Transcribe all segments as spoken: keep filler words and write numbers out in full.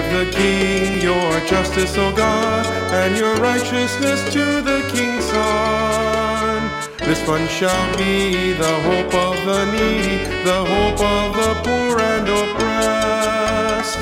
the king your justice, O God, and your righteousness to the king's son. This one shall be the hope of the needy, the hope of the poor and oppressed.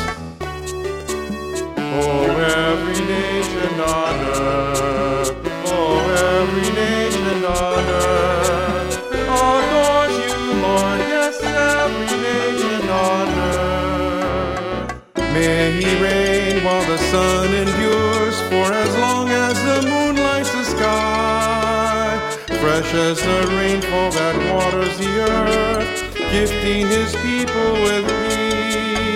Oh, every nation on earth, oh, every nation on earth adores you, Lord, yes, every nation on earth. May he reign while the sun endures, for as long as the moon lights the sky. Fresh as the rainfall that waters the earth, gifting his people with peace.